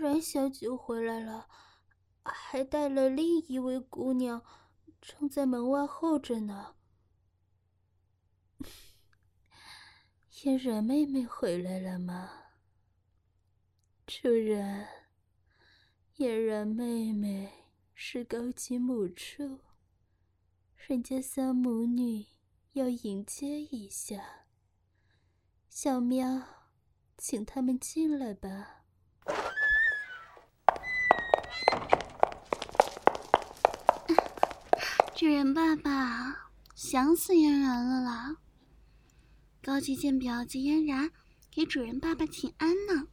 然小姐回来了，还带了另一位姑娘，正在门外候着呢。嫣然妹妹回来了吗？主人，嫣然妹妹是高级母畜，人家三母女要迎接一下。小喵，请他们进来吧。 主人爸爸，想死嫣然了啦！高级见表姐嫣然给主人爸爸请安呢。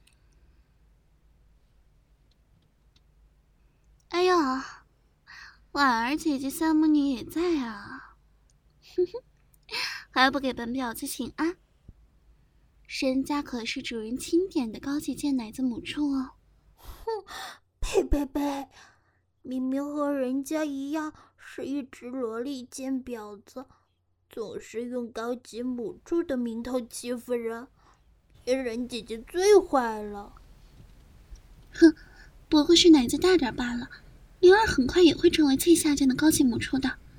哎呦，婉儿姐姐三母女也在啊，哼哼，还不给本表子请安？人家可是主人钦点的高级贱奶子母畜哦。 哼，呸呸呸！明明和人家一样是一只萝莉贱婊子，总是用高级母猪的名头欺负人，嫣然姐姐最坏了。 哼，不过是奶子大点罢了，灵儿很快也会成为最下贱的高级母畜的。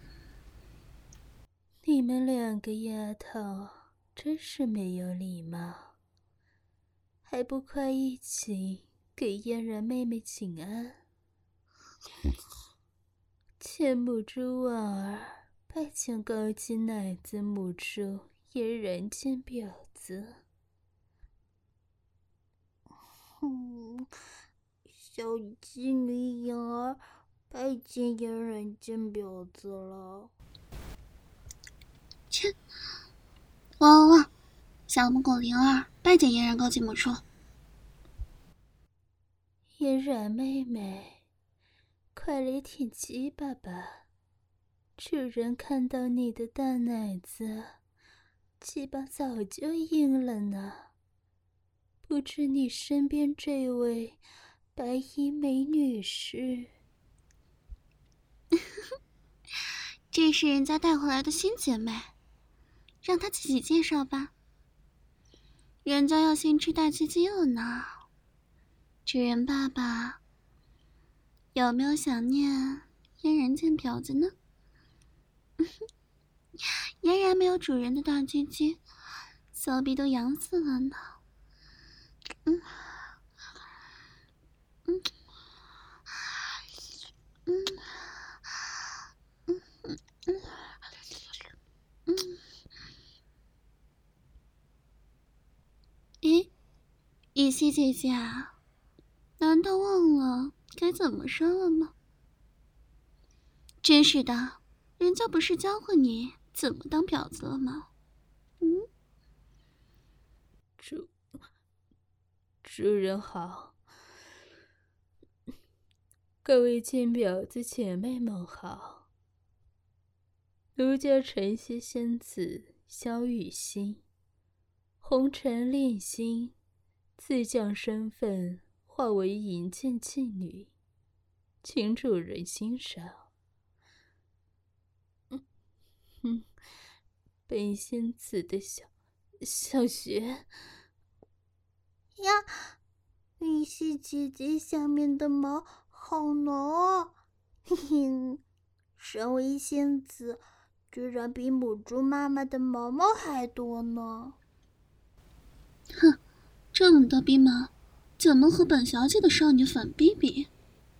你们两个丫头真是没有礼貌，还不快一起给嫣然妹妹请安。前母猪婉儿拜见高级奶子母猪嫣然贱婊子。小妓女颖儿拜见嫣然贱婊子了。 切！哇哇哇！小母狗灵儿拜见嫣然高级母畜。 嫣然妹妹，快来舔鸡巴吧！主人看到你的大奶子，鸡巴早就硬了呢。不知你身边这位白衣美女是？ 这是人家带回来的新姐妹，让她自己介绍吧。人家要先吃大鸡鸡了呢。主人爸爸，有没有想念嫣然贱婊子呢？嫣然没有主人的大鸡鸡，骚逼都痒死了呢。嗯嗯嗯嗯嗯嗯嗯。咦，依稀姐姐啊，难道忘了该怎么说了吗？真是的，人家不是教过你怎么当婊子了吗？嗯， 主人好，各位贱婊子姐妹们好。奴家晨曦仙子萧雨欣，红尘恋心，自降身份化为淫贱妓女，请主人欣赏。本仙子的小学呀，玉溪姐姐下面的毛好浓哦，嘿嘿，身为仙子，居然比母猪妈妈的毛毛还多呢。 哼，这么多逼毛，怎么和本小姐的少女粉比比？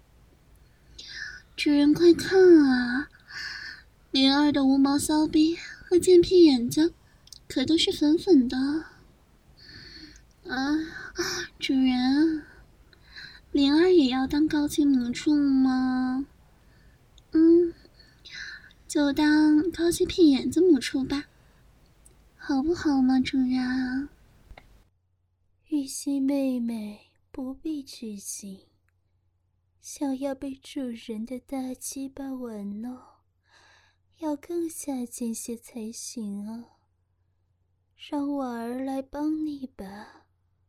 主人快看啊，灵儿的无毛骚逼和贱屁眼睛，可都是粉粉的。啊，主人，灵儿也要当高级母畜吗？嗯，就当高级屁眼子母畜吧，好不好嘛，主人？ 玉溪妹妹不必拘谨，想要被主人的大鸡巴玩弄，要更下贱些才行啊！让婉儿来帮你吧。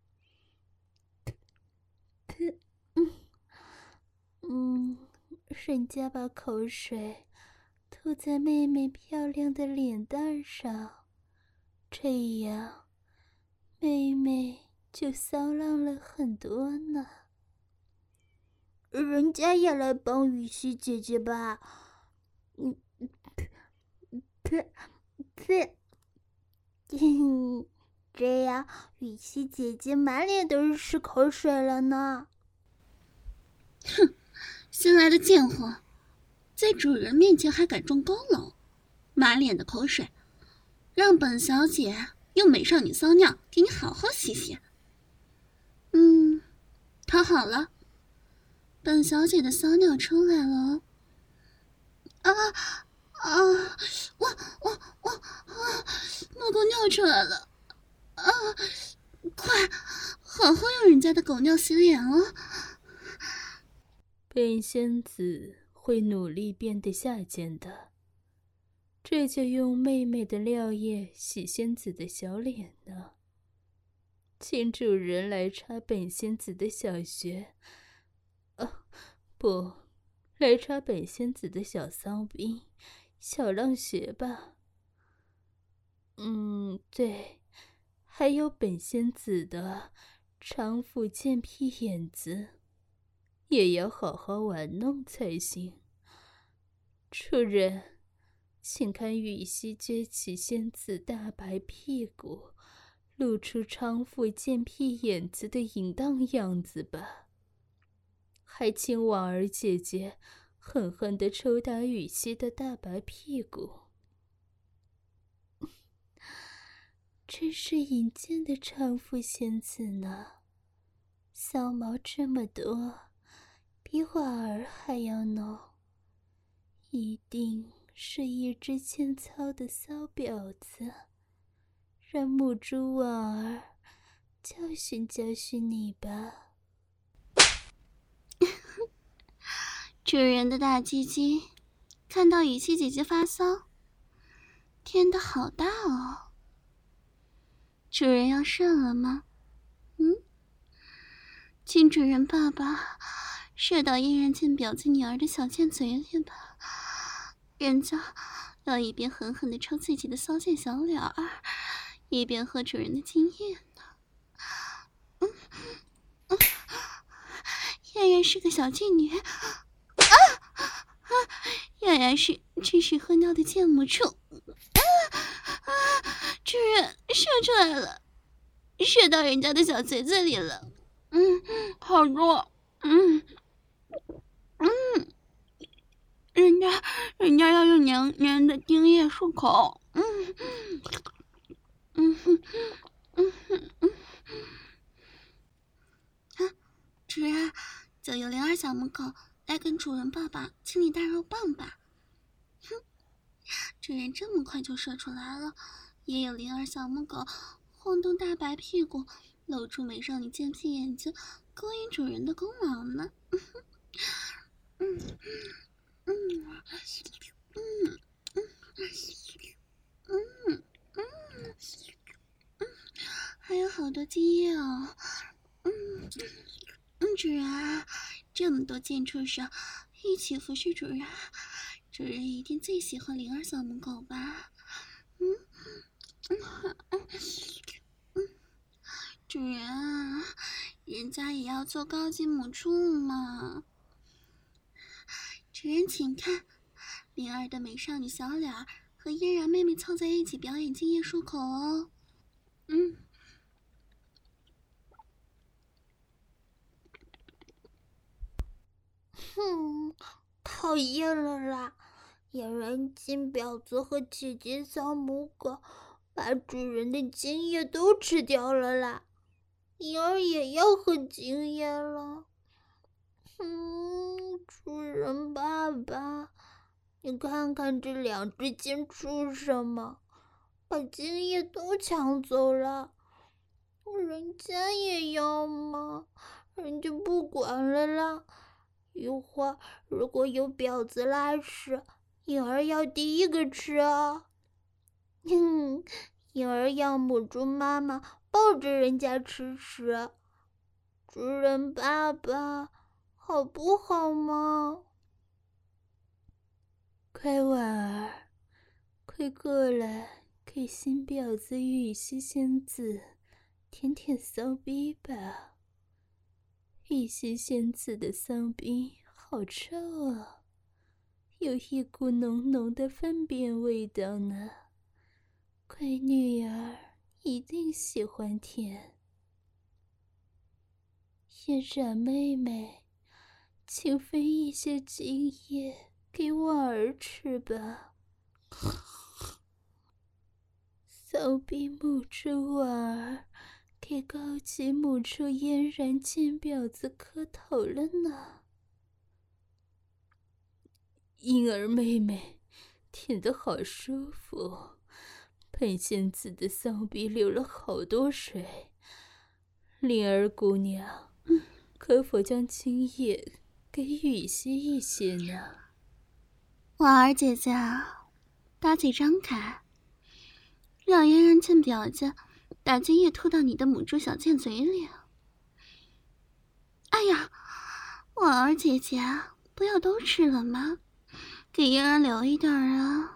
人家把口水吐在妹妹漂亮的脸蛋上，这样妹妹就骚浪了很多呢。 人家也来帮雨熙姐姐吧。呸呸！这样雨熙姐姐满脸都是口水了呢。 哼，新来的贱货，在主人面前还敢装高冷，满脸的口水，让本小姐用美少女骚尿给你好好洗洗。躺好了，本小姐的骚尿出来了哦。我老公尿出来了快，好好用人家的狗尿洗脸哦。 本仙子会努力变得下贱的，这就用妹妹的尿液洗仙子的小脸呢。请主人来插本仙子的小穴，不，来插本仙子的小骚逼、小浪穴吧。对，还有本仙子的长腹健屁眼子，也要好好玩弄才行。主人，请看雨熙撅起仙子大白屁股，露出长腹健屁眼子的淫荡样子吧。还请婉儿姐姐狠狠地抽打雨熙的大白屁股。真是淫贱的长腹仙子呢，骚毛这么多，比婉儿还要浓，一定是一只欠操的骚婊子。让母猪婉儿教训教训你吧。 主人的大鸡鸡看到雨熙姐姐发骚，天的好大哦。主人要射了吗？请主人爸爸射到依然见婊子女儿的小贱嘴里吧，人家要一边狠狠地抽自己的骚贱小脸儿，一边喝主人的精液呢。嫣然是个小妓女嫣然是只是喝尿的贱母畜主人射出来了，射到人家的小嘴嘴里了。好多。人家要用黏黏的精液漱口。主人，就由灵儿小母狗来跟主人爸爸清理大肉棒吧。主人这么快就射出来了，也有灵儿小母狗晃动大白屁股，露出美少女贱屁眼睛，勾引主人的功劳呢。还有好多精液哦。主人啊，这么多贱畜生一起服侍主人，主人一定最喜欢灵儿小母狗吧？主人啊，人家也要做高级母畜嘛。主人请看，灵儿的美少女小脸和嫣然妹妹凑在一起表演精液漱口哦。 讨厌了啦！俨然金婊子和姐姐小母狗把主人的精液都吃掉了啦！俨儿也要喝精液了。主人爸爸，你看看这两只贱畜生们，把精液都抢走了，人家也要吗？人家不管了啦。一会儿如果有婊子拉屎，俨儿要第一个吃啊！俨儿要母猪妈妈抱着人家吃屎。主人爸爸，好不好吗？快婉儿，快过来给新婊子雨熙仙子舔舔骚逼吧！ 玉溪仙子的骚逼好臭啊，有一股浓浓的粪便味道呢。乖女儿一定喜欢甜。叶染妹妹，请分一些精液给婉儿吃吧。骚逼母猪婉儿给高级母猪嫣然贱婊子磕头了呢。婴儿妹妹，舔得好舒服。本仙子的骚逼流了好多水，灵儿姑娘，可否将精液给雨溪一些呢？ 婉儿姐姐，大嘴张开，让嫣然贱婊子把精液吐到你的母猪小贱嘴里。哎呀，婉儿姐姐，不要都吃了吗？给嫣然留一点啊。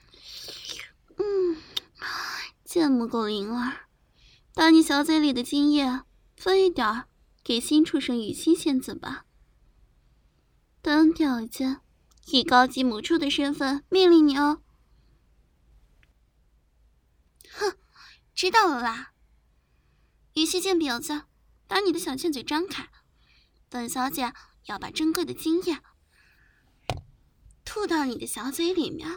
贱母狗灵儿，把你小嘴里的精液分一点给新出生雨溪仙子吧。本婊子以高级母猪的身份命令你哦。哼，知道了啦。雨溪贱婊子，把你的小贱嘴张开，本小姐要把珍贵的精液吐到你的小嘴里面。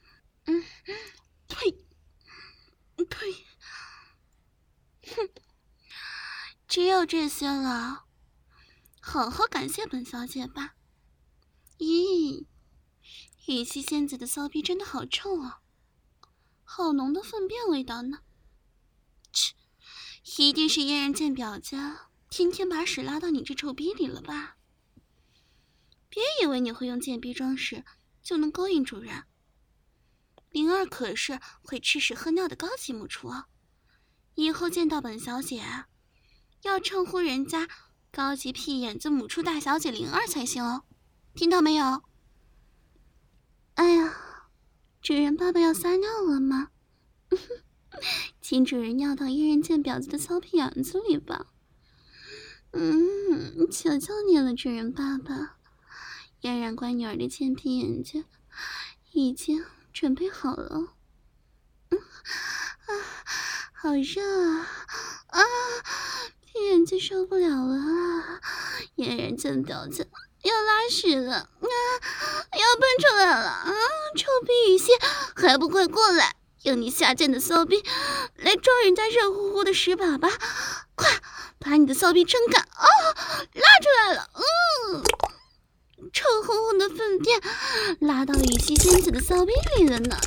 呸！呸！哼，只有这些了，好好感谢本小姐吧。咦，雨溪仙子的骚逼真的好臭啊，好浓的粪便味道呢。切，一定是嫣然贱婊子天天把屎拉到你这臭逼里了吧？别以为你会用贱逼装屎就能勾引主人。灵儿可是会吃屎喝尿的高级母猪哦，以后见到本小姐要称呼人家高级屁眼子母猪大小姐灵儿才行哦，听到没有？哎呀，主人爸爸要撒尿了吗？请主人尿到嫣然贱婊子的骚屁眼子里吧。求求你了，主人爸爸，嫣然乖女儿的贱屁眼睛已经准备好了。好热啊！屁眼睛受不了了啊！嫣然贱婊子要拉屎了要喷出来了臭屁雨溪，还不快过来，用你下贱的骚逼来装人家热乎乎的屎粑粑，快把你的骚逼撑开拉出来了。臭烘烘的粪便拉到雨溪仙子的骚逼里了呢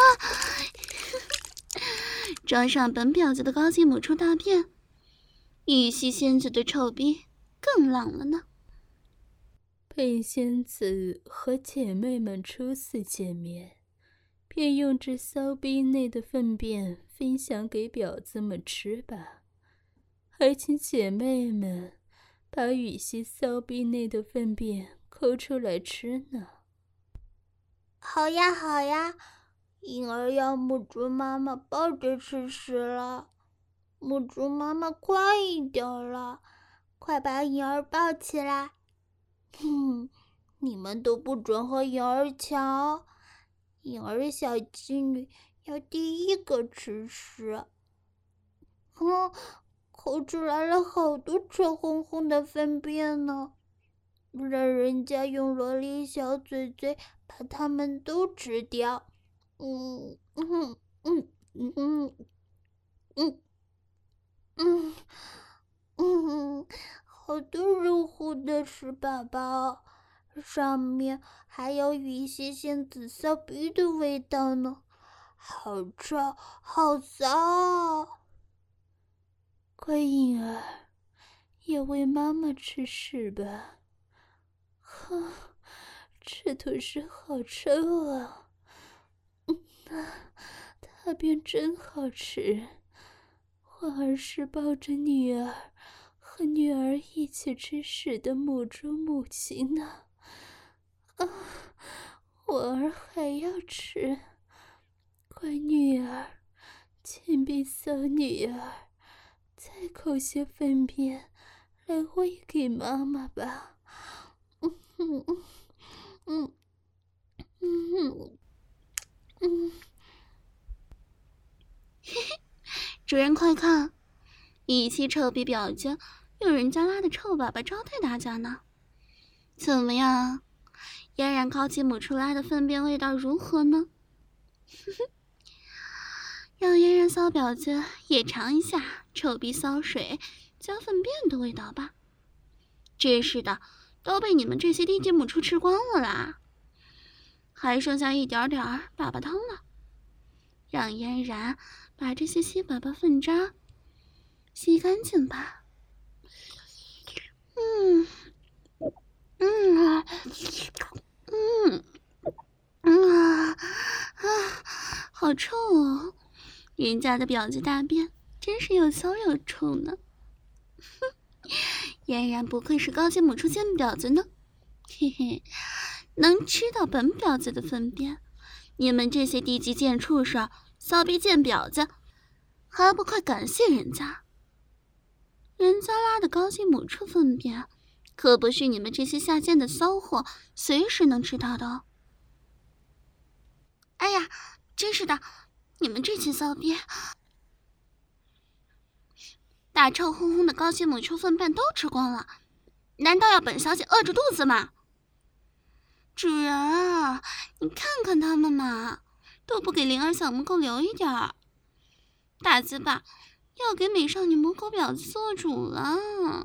装上本婊子的高级母猪大便，雨溪仙子的臭逼更浪了呢。 本仙子和姐妹们初次见面，便用这骚逼内的粪便分享给婊子们吃吧，还请姐妹们把雨溪骚逼内的粪便抠出来吃呢。 好呀好呀，婴儿要母猪妈妈抱着吃屎了，母猪妈妈快一点了，快把婴儿抱起来。你们都不准和婴儿抢哦，婴儿小鸡女要第一个吃屎。抠出来了好多臭烘烘的粪便呢，让人家用萝莉小嘴嘴把它们都吃掉。好多热乎的屎粑粑，上面还有雨溪仙子骚逼的味道呢，好臭，好骚！ 乖婴儿，也喂妈妈吃屎吧。这坨屎好臭啊！大便真好吃。婉儿是抱着女儿和女儿一起吃屎的母猪母亲呢。婉儿还要吃。乖女儿，请逼骚女儿再抠些粪便来喂给妈妈吧。 主人快看，一起臭逼婊子有人家拉的臭粑粑招待大家呢。怎么样，嫣然高级母出来的粪便味道如何呢？让嫣然骚婊子也尝一下臭逼骚水加粪便的味道吧。真是的，都被你们这些低级母畜吃光了啦，还剩下一点点粑粑汤了。让嫣然把这些稀粑粑粪渣洗干净吧。好臭哦！人家的婊子大便真是又骚又臭呢。嫣然不愧是高级母畜贱婊子呢，嘿嘿，能吃到本婊子的粪便，你们这些低级贱畜生、骚逼贱婊子，还不快感谢人家？人家拉的高级母畜粪便，可不是你们这些下贱的骚货随时能吃到的哦。哎呀，真是的，你们这群骚逼，把臭烘烘的高级母畜粪便都吃光了，难道要本小姐饿着肚子吗？主人啊，你看看他们嘛，都不给灵儿小母狗留一点儿，大嘴巴要给美少女母狗婊子做主了。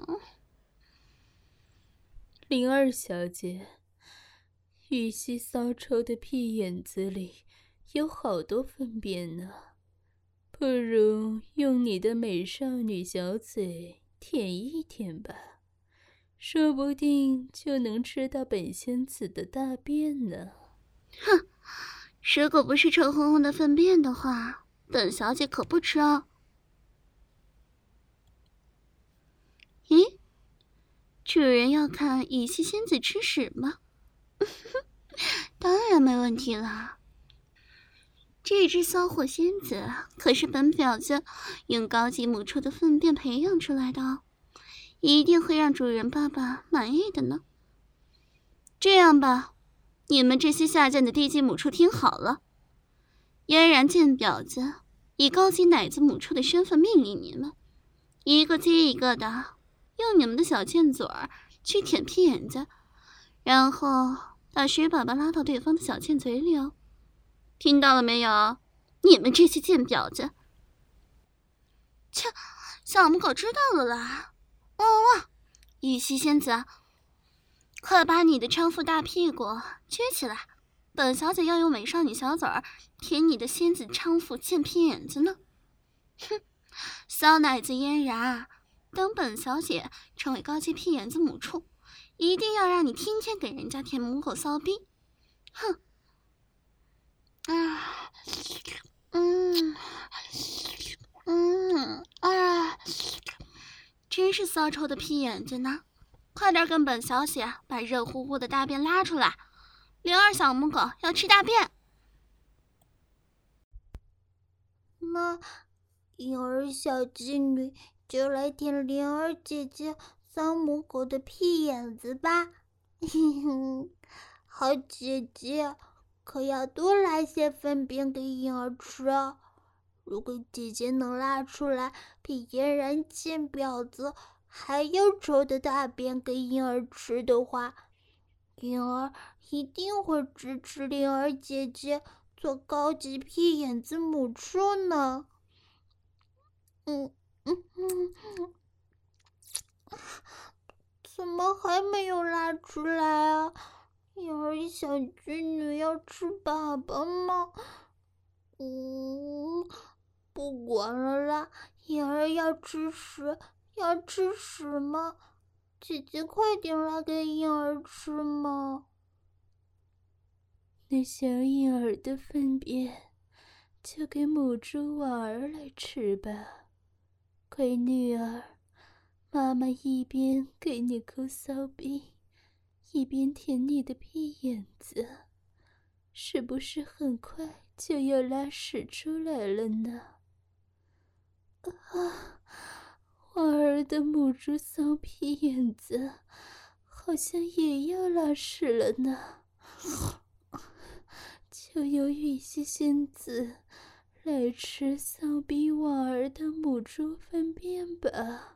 灵儿小姐，玉溪骚臭的屁眼子里有好多粪便呢，不如用你的美少女小嘴舔一舔吧，说不定就能吃到本仙子的大便呢。 哼，如果不是臭烘烘的粪便的话，本小姐可不吃哦。咦，主人要看羽西仙子吃屎吗？当然没问题了。这只骚货仙子可是本婊子用高级母畜的粪便培养出来的哦，一定会让主人爸爸满意的呢。这样吧，你们这些下贱的低级母畜听好了，嫣然贱婊子以高级奶子母畜的身份命令你们，一个接一个的用你们的小贱嘴儿去舔屁眼子，然后把水粑粑拉到对方的小贱嘴里哦。听到了没有？你们这些贱婊子！切，小母狗知道了啦。汪汪汪！羽西仙子，快把你的娼妇大屁股撅起来，本小姐要用美少女小嘴儿舔你的仙子娼妇贱屁眼子呢。哼，骚奶子嫣然，等本小姐成为高级屁眼子母畜，一定要让你天天给人家舔母狗骚逼。哼！真是骚臭的屁眼子呢！快点跟本小姐把热乎乎的大便拉出来，灵儿小母狗要吃大便。 那灵儿小妓女就来舔灵儿姐姐骚母狗的屁眼子吧。好姐姐，可要多拉些粪便给婴儿吃啊！如果姐姐能拉出来比嫣然贱婊子还要臭的大便给婴儿吃的话，婴儿一定会支持灵儿姐姐做高级屁眼子母畜呢。怎么还没有拉出来啊？婴儿小妓女要吃粑粑吗？不管了啦，婴儿要吃屎，要吃屎吗？姐姐快点拉给婴儿吃嘛！ 那小婴儿的粪便就给母猪婉儿来吃吧，乖女儿，妈妈一边给你抠骚逼，一边舔你的屁眼子，是不是很快就要拉屎出来了呢？ 花儿的母猪骚屁眼子好像也要拉屎了呢，就由雨熙仙子来吃骚逼娃儿的母猪粪便吧。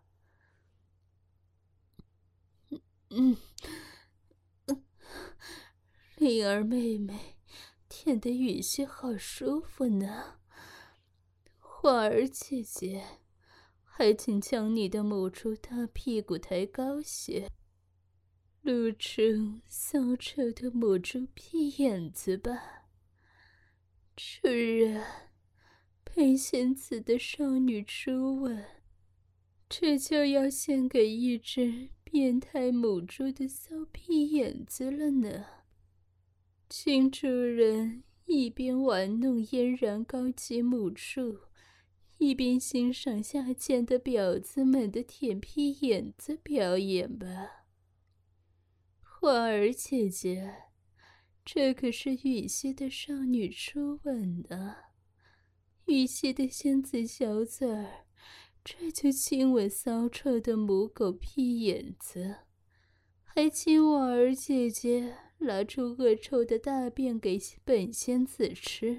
灵儿妹妹舔得雨熙好舒服呢，花儿姐姐，还请将你的母猪大屁股抬高些，露出骚臭的母猪屁眼子吧。主人，裴仙子的少女初吻，这就要献给一只变态母猪的骚屁眼子了呢。请主人一边玩弄嫣然高级母猪，一边欣赏下贱的婊子们的舔屁眼子表演吧。花儿姐姐，这可是雨熙的少女初吻呢。雨熙的仙子小嘴儿，这就亲吻骚臭的母狗屁眼子，还请婉儿姐姐拿出恶臭的大便给本仙子吃。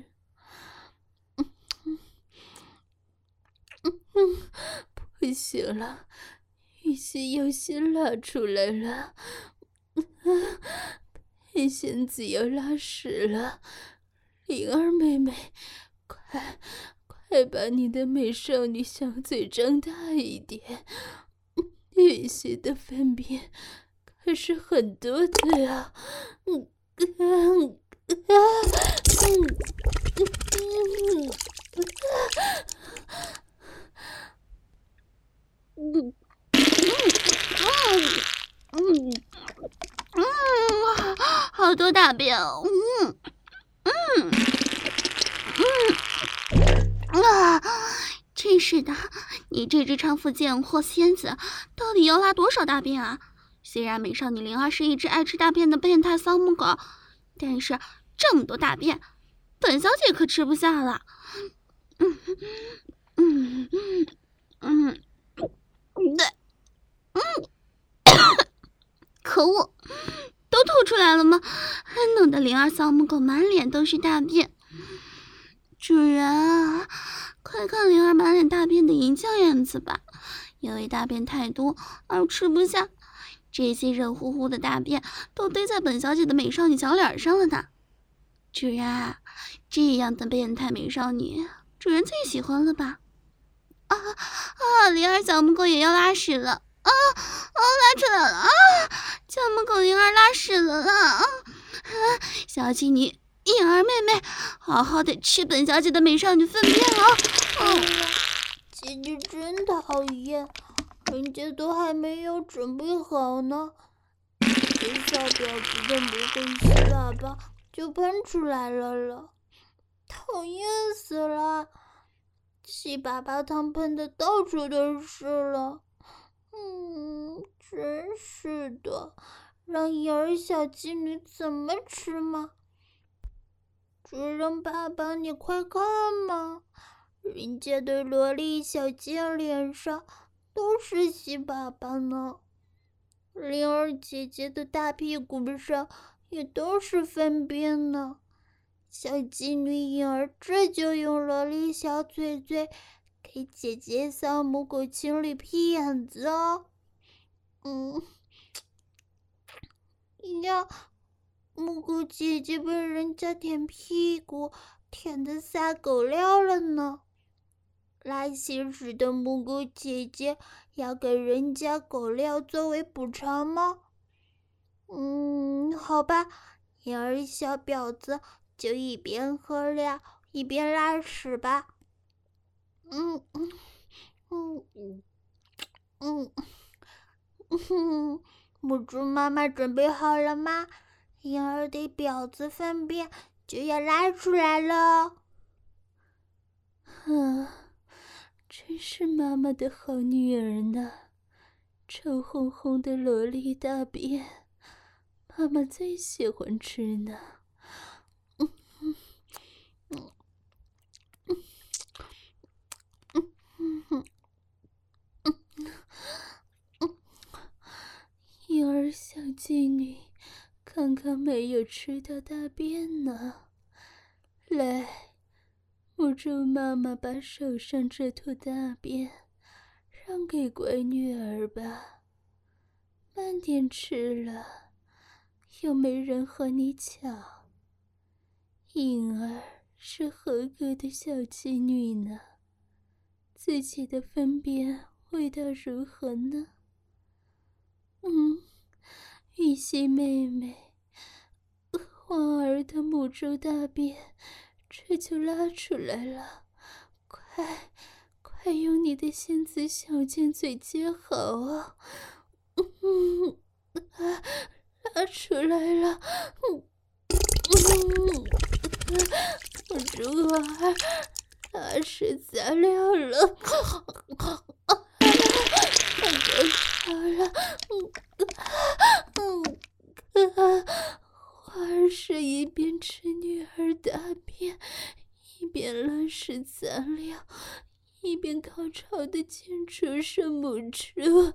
不行了，雨熙有些拉出来了，裴仙子要拉屎了。灵儿妹妹，快把你的美少女小嘴张大一点，雨熙的粪便可是很多的呀。 好多大便哦！真是的，你这只娼妇贱货仙子，到底要拉多少大便啊？虽然美少女灵儿是一只爱吃大便的变态骚母狗，但是这么多大便，本小姐可吃不下了。可恶，都吐出来了吗？弄得灵儿骚母狗满脸都是大便。主人啊，快看灵儿满脸大便的淫酱样子吧，因为大便太多而吃不下，这些热乎乎的大便都堆在本小姐的美少女小脸上了呢。主人啊，这样的变态美少女，主人最喜欢了吧？灵儿小母狗也要拉屎了！拉出来了！小母狗灵儿拉屎了！小妓女颖儿妹妹，好好的吃本小姐的美少女粪便哦！ 姐姐真讨厌，人家都还没有准备好呢，这小婊子的母狗吸粑粑就喷出来了，讨厌死了！吸粑粑汤喷的到处都是了，真是的，让颖儿小妓女怎么吃嘛？主人爸爸，你快看嘛，人家的萝莉小贱脸上都是吸粑粑呢，灵儿姐姐的大屁股上也都是粪便呢。小妓女颖儿这就用萝莉小嘴嘴给姐姐骚母狗清理屁眼子哦。呀，母狗姐姐被人家舔屁股舔得撒狗尿了呢。拉稀时的母狗姐姐要给人家狗尿作为补偿吗？好吧，颖儿小婊子就一边喝尿一边拉屎吧。母猪妈妈准备好了吗？颖儿的婊子粪便就要拉出来了。 真是妈妈的好女儿呢，臭烘烘的萝莉大便，妈妈最喜欢吃呢。 刚刚没有吃到大便呢。来，母猪妈妈把手上这坨大便让给乖女儿吧，慢点吃了，又没人和你抢。颖儿是合格的小妓女呢，自己的粪便味道如何呢？玉溪妹妹，花儿的母猪大便这就拉出来了，快用你的仙子小尖嘴接好啊！拉出来了，母猪儿拉屎撒尿了，太可怕了！花儿是一边吃女儿大便，一边拉屎撒尿，一边高潮的牵出圣母猪。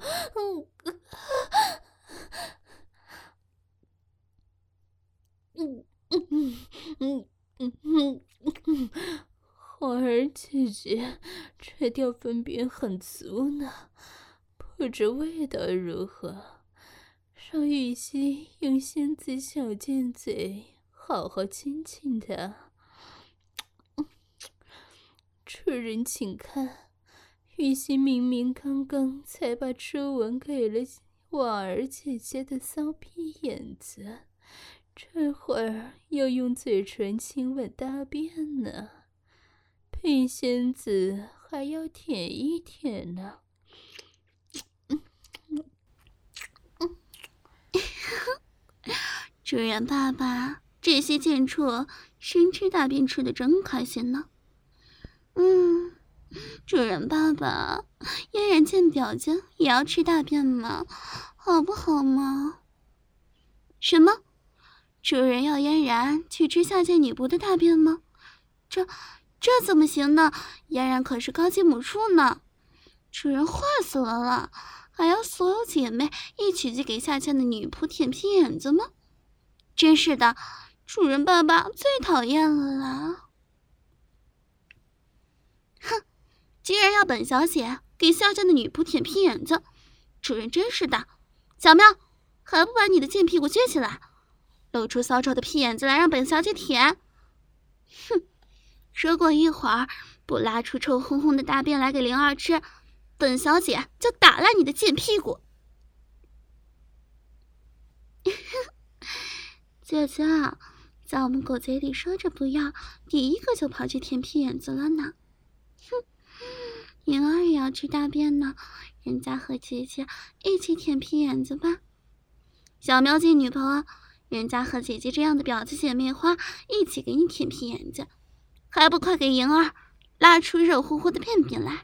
花儿姐姐，这条粪便很足呢，不知味道如何？让玉溪用仙子小尖嘴好好亲亲它。主人请看，玉溪明明刚刚才把初吻给了婉儿姐姐的骚屁眼子，这会儿又用嘴唇亲吻大便呢，比仙子还要舔一舔呢。 主人爸爸，这些贱畜生吃大便吃得真开心呢。主人爸爸，嫣然见表姐也要吃大便吗？好不好嘛？什么？主人要嫣然去吃下贱女仆的大便吗？这怎么行呢？嫣然可是高级母畜呢，主人坏死了，还要所有姐妹一起去给下贱的女仆舔屁眼子吗？真是的，主人爸爸最讨厌了啦！哼，竟然要本小姐给下贱的女仆舔屁眼子，主人真是的！小喵，还不把你的贱屁股撅起来，露出骚臭的屁眼子来让本小姐舔！哼，如果一会儿不拉出臭烘烘的大便来给灵儿吃，本小姐就打烂你的贱屁股！姐姐，在我们狗嘴里说着不要，第一个就跑去舔屁眼子了呢。哼，莹儿也要吃大便呢，人家和姐姐一起舔屁眼子吧。小喵见女朋友，人家和姐姐这样的婊子姐妹花一起给你舔屁眼子，还不快给莹儿拉出热乎乎的便便来？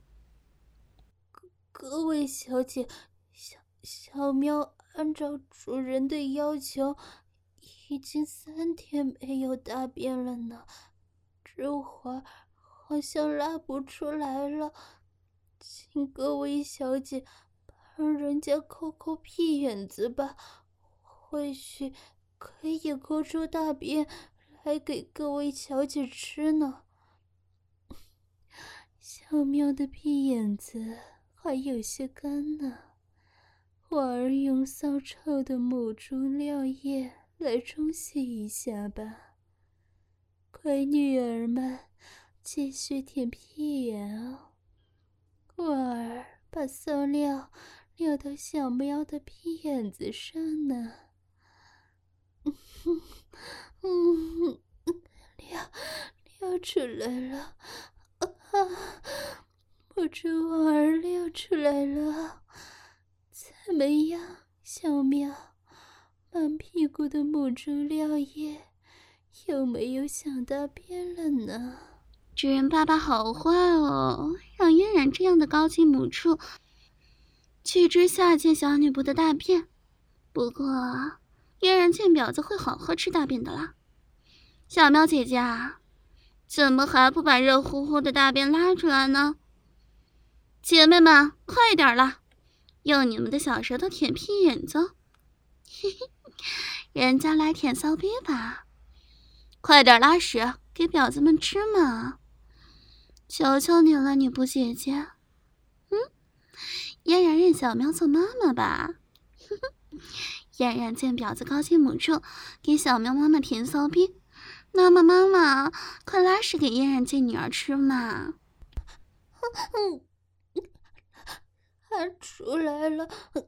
各位小姐，小喵按照主人的要求，已经3天没有大便了呢，这会儿好像拉不出来了，请各位小姐帮人家抠抠屁眼子吧，或许可以抠出大便来给各位小姐吃呢。小喵的屁眼子还有些干呢，婉儿用骚臭的母猪尿液来冲洗一下吧。乖女儿们，继续舔屁眼哦。婉儿把骚尿尿到小喵的屁眼子上呢。尿出来了，母猪婉儿尿出来了，怎么样，小喵？满屁股的母猪尿液，有没有想大便了呢？ 主人爸爸好坏哦，让嫣然这样的高级母畜去吃下贱小女仆的大便。不过嫣然见婊子会好好吃大便的啦。小喵姐姐啊，怎么还不把热乎乎的大便拉出来呢？姐妹们，快点啦，用你们的小舌头舔屁眼子，嘿嘿， 人家来舔骚逼吧，快点拉屎给婊子们吃嘛！求求你了，女仆姐姐。嫣然认小喵做妈妈吧。嫣然见婊子高进母处，给小喵妈妈舔骚逼，那么妈妈快拉屎给嫣然见女儿吃嘛！ 还出来了，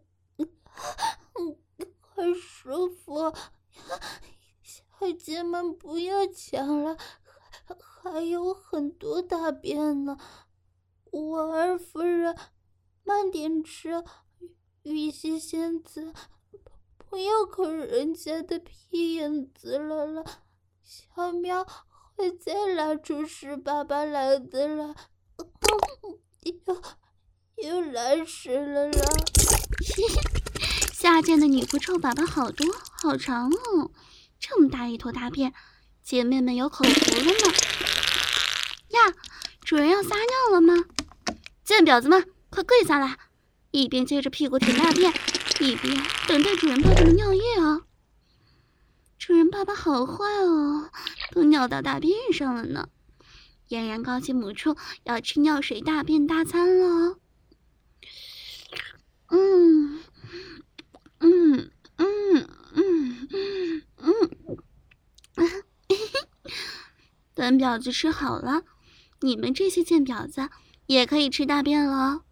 好舒服！小姐们不要抢了，还有很多大便呢。婉儿夫人，慢点吃，玉溪仙子，不要抠人家的屁眼子了。小喵会再拉出屎粑粑来的了。又来屎了啦！ 下贱的女仆臭粑粑好多好长哦，这么大一坨大便，姐妹们有口福了呢。呀，主人要撒尿了吗？贱婊子们，快跪下来，一边撅着屁股舔大便，一边等待主人爸爸的尿液哦。主人爸爸好坏哦，都尿到大便上了呢。嫣然高进母处，要吃尿水大便大餐了哦。等婊子吃好了，你们这些贱婊子也可以吃大便了哦。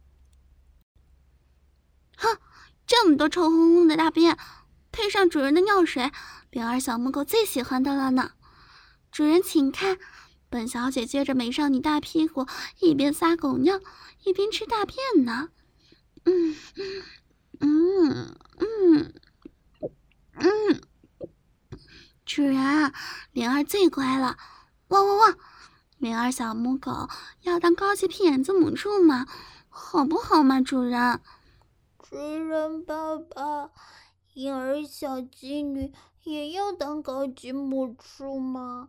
哼，这么多臭烘烘的大便，配上主人的尿水，灵儿小母狗最喜欢的了呢。主人请看，本小姐撅着美少女大屁股，一边撒狗尿，一边吃大便呢。主人，灵儿最乖了，汪汪汪！灵儿小母狗要当高级屁眼子母猪嘛，好不好嘛，主人？ 主人爸爸，婴儿小妓女也要当高级母猪吗？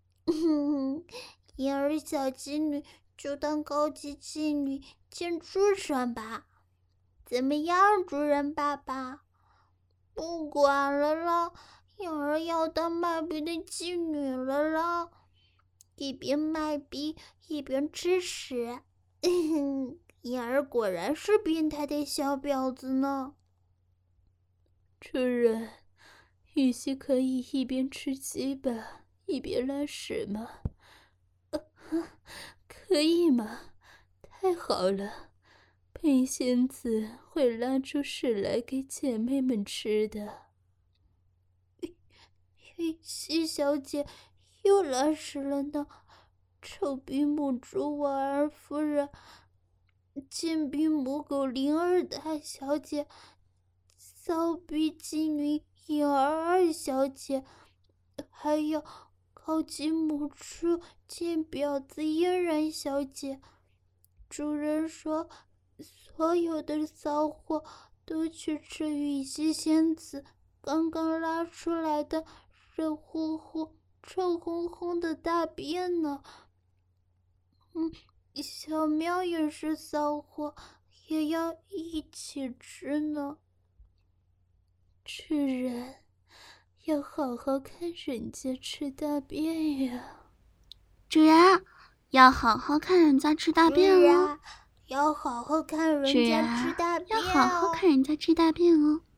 婴儿小妓女就当高级妓女见畜生吧。怎么样，主人爸爸？不管了啦，婴儿要当卖逼的妓女了啦，一边卖逼一边吃屎。婴儿果然是变态的小婊子呢。 主人，玉溪可以一边吃鸡巴一边拉屎吗？可以吗？太好了，佩仙子会拉出屎来给姐妹们吃的。 玉溪小姐又拉屎了呢，臭逼母猪婉儿夫人，贱逼母狗灵儿大小姐，骚逼妓女颖儿二小姐，还有高级母猪贱婊子嫣然小姐。主人说，所有的骚货都去吃玉溪仙子刚刚拉出来的热乎乎、臭烘烘的大便呢。小喵也是骚货，也要一起吃呢。 主人，要好好看人家吃大便呀。 主人，要好好看人家吃大便哦。 要好好看人家吃大便哦。 要好好看人家吃大便哦。